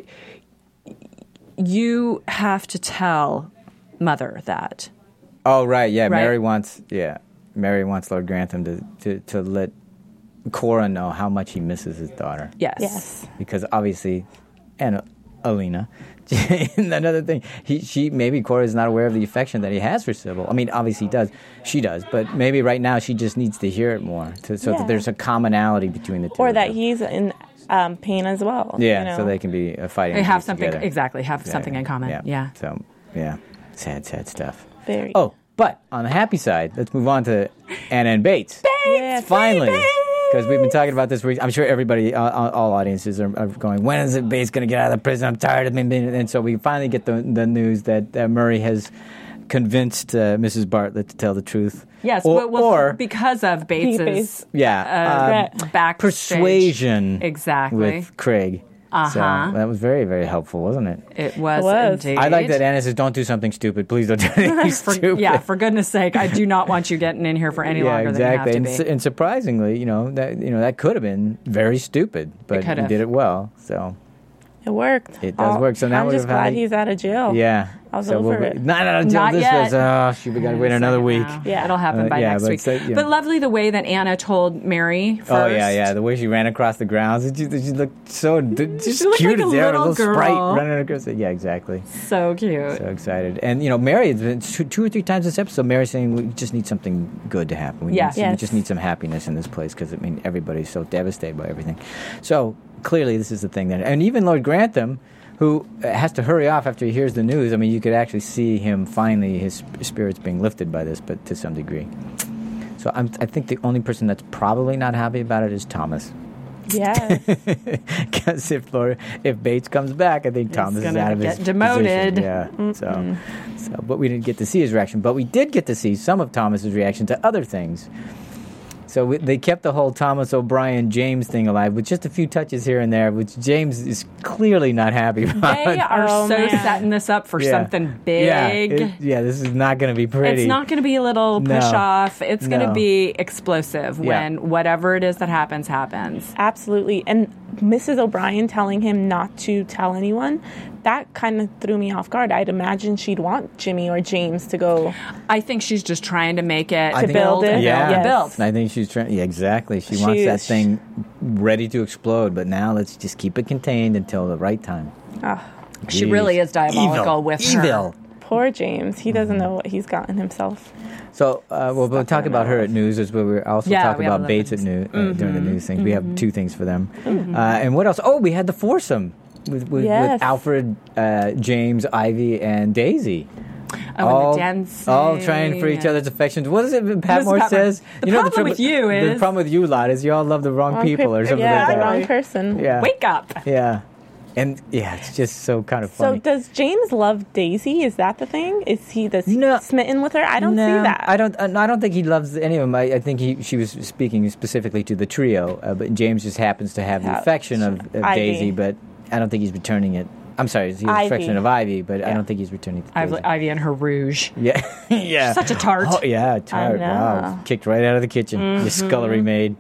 you have to tell Mother that. Oh, right. Yeah. Right. Mary wants. Yeah. Mary wants Lord Grantham to, to, to let Cora know how much he misses his daughter. Yes. yes, Because obviously, and Alina. And another thing, he, she maybe Corey is not aware of the affection that he has for Sybil. I mean, obviously he does, she does, but maybe right now she just needs to hear it more, to, so Yeah. that there's a commonality between the two. Or of that them. he's in um, pain as well. yeah, you know? so they can be uh, fighting. They have against something together. exactly. Have Yeah, something in common. Yeah. Yeah. So yeah, sad, sad stuff. Very. Oh, but on the happy side, let's move on to Anna and Bates. yeah, Finally. Because we've been talking about this. I'm sure everybody, all, all audiences are, are going, when is it Bates going to get out of the prison? I'm tired of him. And so we finally get the, the news that uh, Murray has convinced uh, Missus Bartlett to tell the truth. Yes, or, well, well, or because of Bates's Bates. yeah, uh, um, backstage persuasion exactly. with Craig. Uh-huh. So that was very, very helpful, wasn't it? It was, It was. indeed. I like that Anna says, don't do something stupid. Please don't do anything For, stupid. yeah, for goodness sake, I do not want you getting in here for any yeah, longer exactly. than And, you have su- to be. and surprisingly, you know, that you know that could have been very stupid, but he could've. did it well. So It worked. It does work. So now I'm we've just had glad a- he's out of jail. yeah, I was so over we'll, it. Not, not until Not this yet. was. Oh, shoot, we got to wait another Second week. now. Yeah. It'll happen Uh, by yeah, next but week. so- yeah. But lovely the way that Anna told Mary first. Oh yeah, yeah. The way she ran across the grounds, she, she looked so d- just looked cute like a as ever. little little girl. sprite running across. The, yeah, exactly. So cute. So excited. And you know, Mary has been two, two or three times this episode. Mary's saying we just need something good to happen. We, Yeah. need some, we Yes. just need some happiness in this place because I mean everybody's so devastated by everything. So clearly, this is the thing that, and even Lord Grantham, who has to hurry off after he hears the news. I mean, you could actually see him finally, his spirits being lifted by this, but to some degree. So I'm, I think the only person that's probably not happy about it is Thomas. Yes. Because if Lord, if Bates comes back, I think Thomas is gonna out of get his demoted. position. Yeah. So, so, but we didn't get to see his reaction. But we did get to see some of Thomas's reaction to other things. So we, they kept the whole Thomas O'Brien James thing alive with just a few touches here and there, which James is clearly not happy about. They are Oh, so man. setting this up for Yeah. something big. Yeah, it- yeah, this is not going to be pretty. It's not going to be a little No. push off. It's going to No. be explosive Yeah. when whatever it is that happens, happens. Absolutely. And Missus O'Brien telling him not to tell anyone, that kind of threw me off guard. I'd imagine she'd want Jimmy or James to go. I think she's just trying to make it I to think- build build it. and Yeah. build and Yes. build. I think she's trying. Yeah, exactly. She wants She- that thing ready to explode, but now let's just keep it contained until the right time. Ah, She Jeez. really is diabolical Evil. with Evil. her. poor James. He Mm-hmm. doesn't know what he's gotten himself. So uh, we'll, we'll Stuck talk in about her her at news as well. We're also Yeah, talking we have about a Bates at little- new, uh, during the news things. We have two things for them. Uh, and what else? Oh, we had the foursome with, with, Yes. with Alfred, uh, James, Ivy, and Daisy. Oh, all, and the dancing. all trying for each other's affections. What is it Patmore Patmore? says? The you know, problem trouble with you the is- problem with you lot is you all love the wrong, Wrong people or peop- something yeah, like the that. wrong person. Yeah, Wake up. yeah, and yeah, it's just so kind of So funny. does James love Daisy? Is that the thing? Is he the No. smitten with her? I don't no, see that. I don't. Uh, no, I don't think he loves any of them. I, I think he. She was speaking specifically to the trio, uh, but James just happens to have the Yeah. affection of, of Ivy. Daisy, but I don't think he's returning it. I'm sorry, he's Ivy. affectionate of Ivy, but I Yeah. don't think he's returning to Ivy, Daisy. Ivy and her rouge. Yeah, yeah. Such a tart. Oh yeah, tart. know. Wow, kicked right out of the kitchen. Mm-hmm. The scullery maid.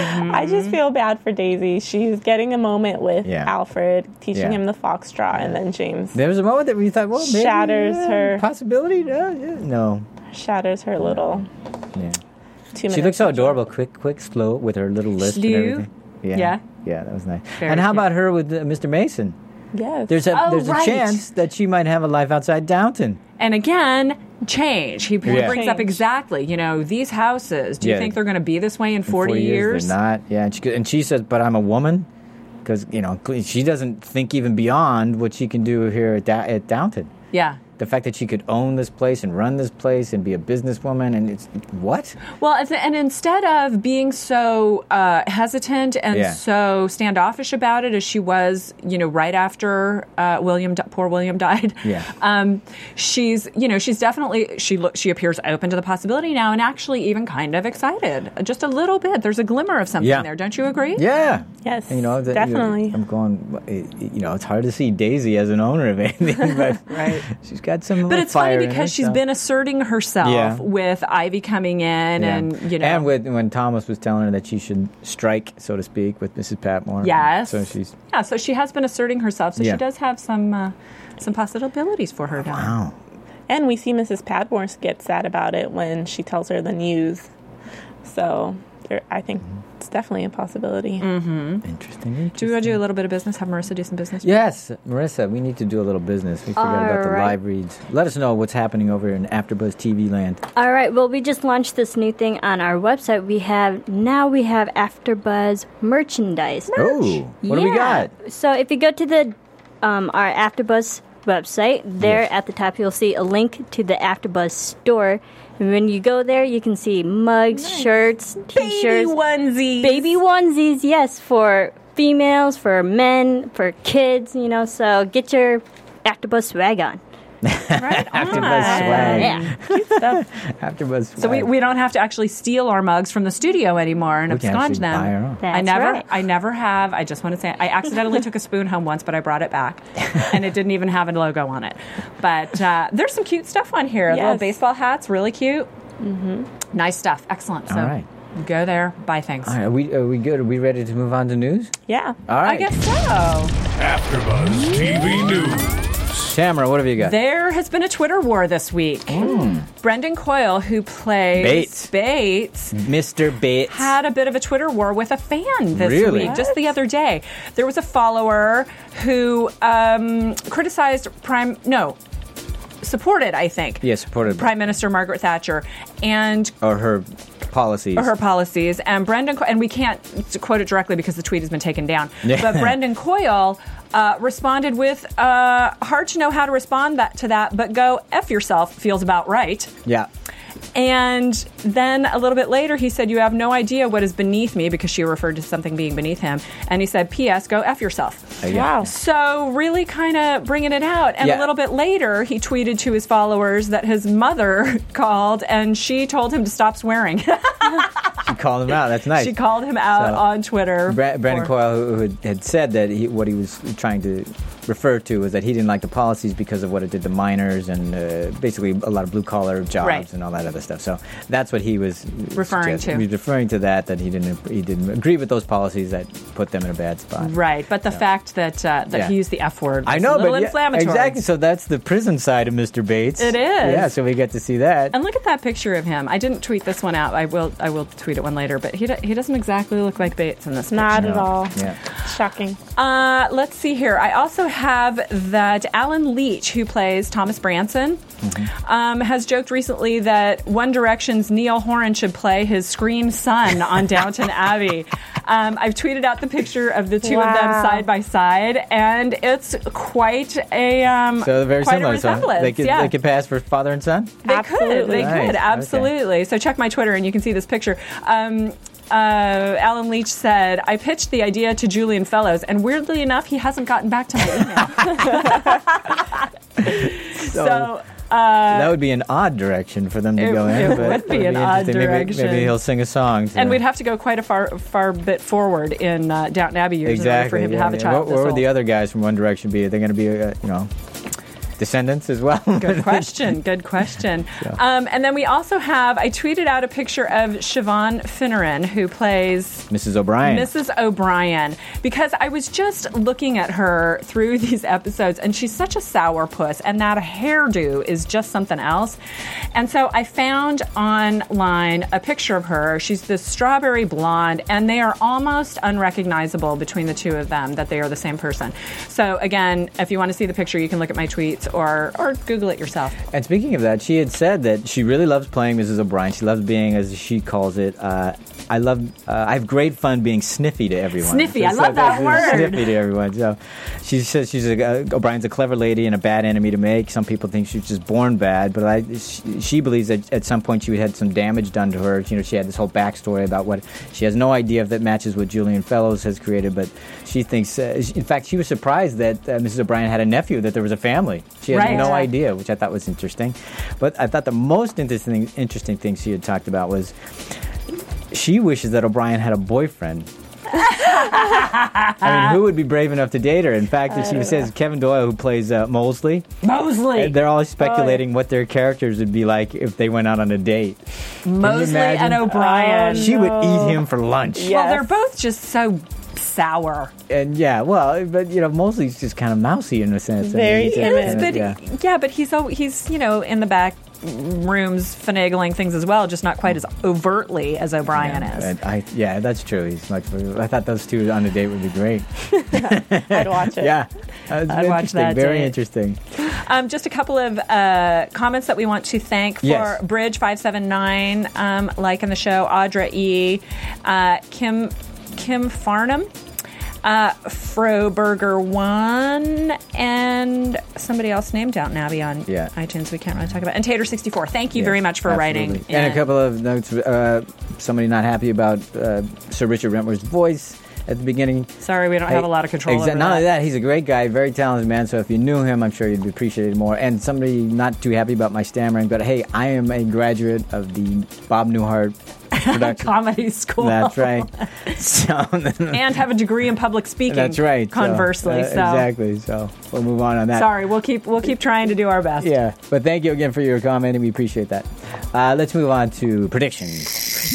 I just feel bad for Daisy. She's getting a moment with Yeah. Alfred, teaching Yeah. him the foxtrot, and then James There was a moment that we thought, well, maybe Shatters yeah, her- possibility. Yeah, yeah. No, shatters her little yeah. two minutes. She looks so adorable, quick, quick, slow with her little lisp and Slew. everything. Yeah, Yeah. yeah, that was nice. Very and how cute. about her with uh, Mister Mason? Yes. There's a Oh, there's a right. chance that she might have a life outside Downton. And again, change. He, he Yeah. brings up Change. exactly, you know, these houses, do you Yeah. think they're going to be this way in forty, Four years? they're not. Yeah, and she, and she says, "But I'm a woman," because you know she doesn't think even beyond what she can do here at, da- at Downton. Yeah. The fact that she could own this place and run this place and be a businesswoman, and it's what? Well, and- and instead of being so uh, hesitant and Yeah. so standoffish about it as she was, you know, right after uh, William, di- poor William died, Yeah. um, she's, you know, she's definitely she look she appears open to the possibility now, and actually even kind of excited, just a little bit. There's a glimmer of something Yeah. there, don't you agree? Yeah. Yes, You know, that, definitely. I'm going. You know, it's hard to see Daisy as an owner of anything, but Right. she's got some. But little it's funny fire in her, because she's so. been asserting herself Yeah. with Ivy coming in, Yeah. and you know, and with, when Thomas was telling her that she should strike, so to speak, with Missus Patmore. yes, So she's yeah, so she has been asserting herself. So Yeah. she does have some uh, some possibilities for her. Now. wow. And we see Missus Padmore get sad about it when she tells her the news. So there, I think it's definitely a possibility. Interesting. interesting. Do we want to do a little bit of business? Have Marissa do some business? Yes, Marissa, we need to do a little business. We forgot All about the right. live reads. Let us know what's happening over in AfterBuzz T V land. All right. Well, we just launched this new thing on our website. We have now we have AfterBuzz merchandise. Oh, what do we Yeah. got? So if you go to the um, our AfterBuzz website, there Yes. at the top you'll see a link to the AfterBuzz store. And when you go there, you can see mugs, shirts, Baby t-shirts, onesies. baby onesies. Yes, for females, for men, for kids. You know, so get your AfterBuzz swag on. Right on. AfterBuzz swag. Yeah. AfterBuzz swag. So we, we don't have to actually steal our mugs from the studio anymore and We can abscond actually them. buy our own. That's I never right. I never have. I just want to say I accidentally took a spoon home once, but I brought it back, and it didn't even have a logo on it. But uh, there's some cute stuff on here. Little Yes. baseball hats, really cute. Mm-hmm. Nice stuff. Excellent. So All right. go there, buy things. All right, are we, are we good? Are we ready to move on to news? Yeah. All right. I guess so. AfterBuzz T V News. Tamara, what have you got? There has been a Twitter war this week. Brendan Coyle, who plays Bates. Bates Mister Bates. had a bit of a Twitter war with a fan this Really? week, just the other day. There was a follower who um, criticized Prime, no, supported, I think, Yeah, supported. Prime Minister Margaret Thatcher and Or her policies. her policies. And Brendan, Co- and we can't quote it directly because the tweet has been taken down, Yeah. but Brendan Coyle uh, responded with, uh, hard to know how to respond that, to that, but go F yourself feels about right. Yeah. And then a little bit later, he said, you have no idea what is beneath me, because she referred to something being beneath him. And he said, P S, go F yourself. Uh, yeah. Wow. So really kind of bringing it out. And Yeah. a little bit later, he tweeted to his followers that his mother called and she told him to stop swearing. She called him out. That's nice. She called him out So, on Twitter. Bra- Brandon for- Coyle, who, who had- had said that he, what he was trying to refer to was that he didn't like the policies because of what it did to minors and uh, basically a lot of blue collar jobs Right. and all that other stuff. So that's what he was Referring suggesting. to. He was referring to that that he didn't he didn't agree with those policies that put them in a bad spot. Right, but the fact that uh, that Yeah. he used the F word was I know, a little but yeah, inflammatory. exactly. So that's the prison side of Mister Bates. It is. Yeah. So we get to see that. And look at that picture of him. I didn't tweet this one out. I will. I will tweet it one later. But he do, he doesn't exactly look like Bates in this Not picture. at all. Yeah. Shocking. Uh, let's see here. I also have that Alan Leach, who plays Thomas Branson, Mm-hmm. um, has joked recently that One Direction's Neil Horan should play his scream son on Downton Abbey. Um, I've tweeted out the picture of the two of them Wow. side by side, and it's quite a um, So they're very quite similar. a So resemblance. they could yeah. they could pass for father and son. They Absolutely. could. They Nice. could. Okay. Absolutely. So check my Twitter and you can see this picture. Um, uh, Alan Leach said, I pitched the idea to Julian Fellows, and weirdly enough, he hasn't gotten back to my email. so, uh, That would be an odd direction for them to It- go in. it but would be it an odd interesting. Maybe- direction. Maybe, he'll sing a song. to- and we'd have to go quite a far far bit forward in uh, Downton Abbey years in order exactly for him to yeah, have a yeah. child. What, this what would old. the other guys from One Direction be? Are they going to be, uh, you know, descendants as well? Good question. Good question. Um, and then we also have, I tweeted out a picture of Siobhan Finneran, who plays Missus O'Brien. Missus O'Brien, because I was just looking at her through these episodes, and she's such a sourpuss, and that hairdo is just something else. And so I found online a picture of her. She's this strawberry blonde, and they are almost unrecognizable between the two of them, that they are the same person. So again, if you want to see the picture, you can look at my tweets or or Google it yourself. And speaking of that, she had said that she really loves playing Missus O'Brien. She loves being, as she calls it, uh, I love. Uh, I have great fun being sniffy to everyone. Sniffy, I So love that she's word. Sniffy to everyone. So she says she's a, uh, O'Brien's a clever lady and a bad enemy to make. Some people think she's just born bad, but I, she, she believes that at some point she had some damage done to her. You know, she had this whole backstory about what she has no idea if that matches what Julian Fellows has created, but she thinks. Uh, in fact, she was surprised that uh, Missus O'Brien had a nephew, that there was a family. She had Right. no idea, which I thought was interesting. But I thought the most interesting interesting thing she had talked about was she wishes that O'Brien had a boyfriend. I mean, who would be brave enough to date her? In fact, she says Kevin Doyle, who plays uh, Molesley, Mosley. they're all speculating what their characters would be like if they went out on a date. Mosley imagine? and O'Brien. She would eat him for lunch. Yeah. Well, they're both just so sour. And yeah, well, but you know, Mosley's just kind of mousy in a sense. I mean, Very he's just timid. kinda- But yeah. yeah. but he's al- he's you know in the back rooms finagling things as well, just not quite as overtly as O'Brien yeah, is. and I, yeah, that's true. He's much. I thought those two on a date would be great. I'd watch it. Yeah, uh, I'd watch interesting. that Very date. interesting. Um, just a couple of uh, comments that we want to thank for Yes. Bridge five seven nine, um, liking the show, Audra E, uh, Kim Kim Farnham, uh, Froburger One, and somebody else named Downton Abbey on Yeah. iTunes. We can't really talk about. And Tater sixty-four. Thank you Yes, very much for absolutely. writing. And in. a couple of notes. Uh, somebody not happy about uh, Sir Richard Wentworth's voice at the beginning. Sorry, we don't have Hey, a lot of control exa- over Not that. only that, he's a great guy, very talented man. So if you knew him, I'm sure you'd appreciate it more. And somebody not too happy about my stammering, but hey, I am a graduate of the Bob Newhart production. Comedy school. That's right. So And have a degree in public speaking. that's right. So, Conversely, uh, so exactly. So we'll move on on that. sorry, we'll keep we'll keep trying to do our best. Yeah, but thank you again for your comment, and we appreciate that. Uh, let's move on to predictions.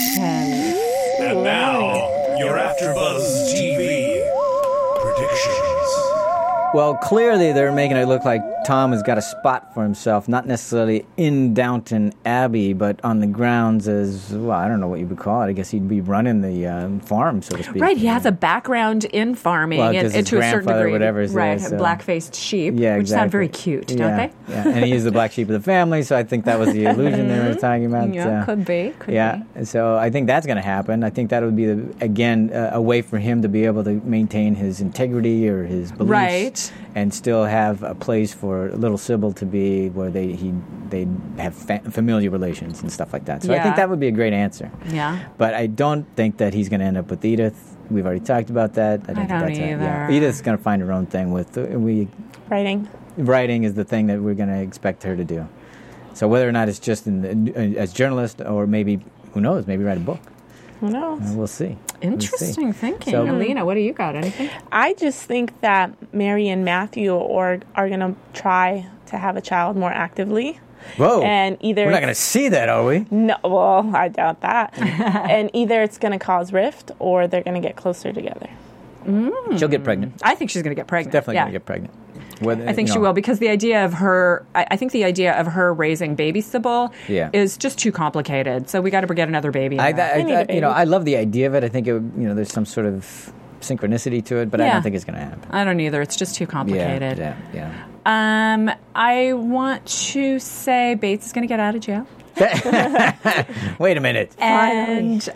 And now, your AfterBuzz T V predictions. Well, clearly they're making it look like Tom has got a spot for himself, not necessarily in Downton Abbey, but on the grounds as, well, I don't know what you would call it. I guess he'd be running the um, farm, so to speak. Right, he has a background in farming, Well, and, 'cause and his to a certain grandfather or degree, whatever is there, right? so- Black-faced sheep, Yeah, which exactly. sound very cute, yeah, don't they? Yeah, and he is the black sheep of the family, so I think that was the illusion they were talking about. Yeah, uh, could be. Could yeah, be. so I think that's going to happen. I think that would be, the, again, uh, a way for him to be able to maintain his integrity or his beliefs. Right. And still have a place for little Sybil to be where they he they have fa- familiar relations and stuff like that. So I Yeah. think that would be a great answer. Yeah. But I don't think that he's going to end up with Edith. We've already talked about that. I don't, I think don't that's a- yeah. either. Edith's going to find her own thing with uh, we Writing. writing is the thing that we're going to expect her to do. So whether or not it's just in the, uh, as journalist or maybe who knows, maybe write a book. Who knows? Uh, we'll see. Interesting We'll see. thinking. So- Alina, what do you got? Anything? I just think that Mary and Matthew are, are going to try to have a child more actively. Whoa! And either we're not going to see that, are we? No, well, I doubt that. And either it's going to cause rift or they're going to get closer together. She'll get pregnant. I think she's going to get pregnant. Definitely yeah. going to get pregnant. Whether, I think you she know, will, because the idea of her, I, I think the idea of her raising baby Sybil Yeah. is just too complicated. So we got to get another baby. I, in there. I, need a I- you know, baby. I love the idea of it. I think it, would- you know, there's some sort of synchronicity to it, but I Yeah. don't think it's going to happen. I don't either. It's just too complicated. Yeah, yeah, Um, I want to say Bates is going to get out of jail. yeah. Wait a minute. And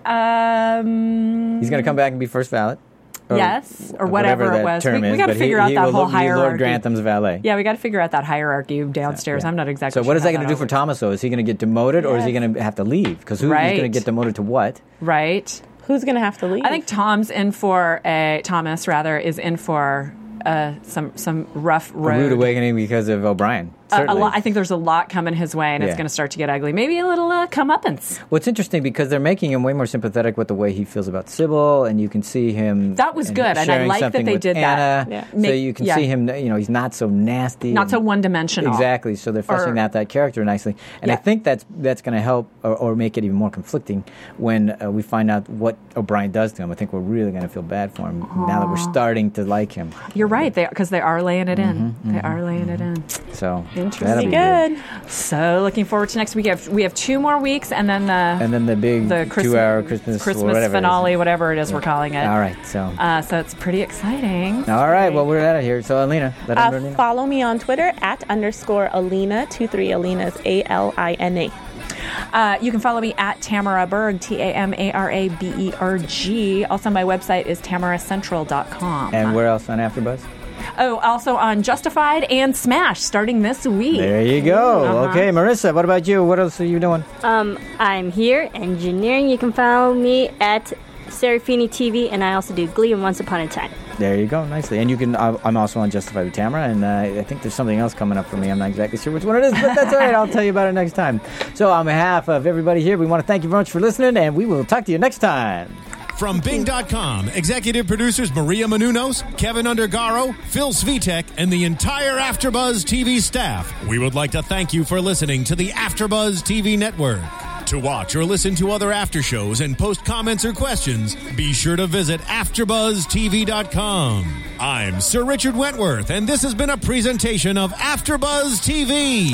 um, He's going to come back and be first valet. Or Yes, or whatever that it was. term We- we is, gotta but figure he, out he that will whole be Lord hierarchy. Grantham's valet. yeah, we got to figure out that hierarchy downstairs. Yeah. I'm not exactly So sure. what is that how going to do for all Thomas, though? Is he going to get demoted, or is he Yes. going to have to leave? Because who, Right. he's going to get demoted to what? works. Right. Who's going to have to leave? I think Tom's in for a Thomas rather is in for uh, some some rough A road. rude awakening because of O'Brien. A- a Certainly. lot, I think there's a lot coming his way, and Yeah. it's going to start to get ugly. Maybe a little uh, comeuppance. Well, it's interesting because they're making him way more sympathetic with the way he feels about Sybil, and you can see him. That was and good, and I sharing like that something they with did that. Anna. Yeah. So Make- you can yeah. see him. You know, he's not so nasty, Not and- so one-dimensional. Exactly. So they're fleshing Or- out that character nicely, and I Yeah. think that's that's going to help or, or make it even more conflicting when uh, we find out what O'Brien does to him. I think we're really going to feel bad for him now that we're starting to like him. You're right, because they, they are laying it in. Mm-hmm, They are laying it in. So Interesting. that'll be good. So looking forward to next week. We have, we have two more weeks, and then the And then the big the Christmas, two-hour Christmas, Christmas whatever it is. finale, whatever it is we're calling it. All right. So. Uh, so it's pretty exciting. All right. Well, we're out of here. So, Alina, let Uh, everybody know. follow me on Twitter at underscore Alina two three. Alina's A L I N A. Uh, you can follow me at Tamara Berg, T A M A R A B E R G. Also, my website is tamara central dot com. And where else on AfterBuzz? Oh, also on Justified and Smash starting this week. There you go. Uh-huh. Okay, Marissa, what about you? What else are you doing? Um, I'm here, engineering. You can follow me at Serafini T V, and I also do Glee and Once Upon a Time. There you go, nicely. And you can. I- I'm also on Justified with Tamara, and uh, I think there's something else coming up for me. I'm not exactly sure which one it is, but that's all right. I'll tell you about it next time. So, on behalf of everybody here, we want to thank you very much for listening, and we will talk to you next time. From Bing dot com, executive producers Maria Menounos, Kevin Undergaro, Phil Svitek, and the entire AfterBuzz T V staff, we would like to thank you for listening to the AfterBuzz T V network. To watch or listen to other after shows and post comments or questions, be sure to visit after buzz T V dot com. I'm Sir Richard Wentworth, and this has been a presentation of AfterBuzz T V.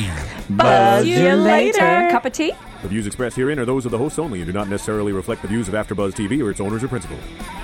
Buzz See you later. Cup of tea? The views expressed herein are those of the hosts only and do not necessarily reflect the views of AfterBuzz T V or its owners or principals.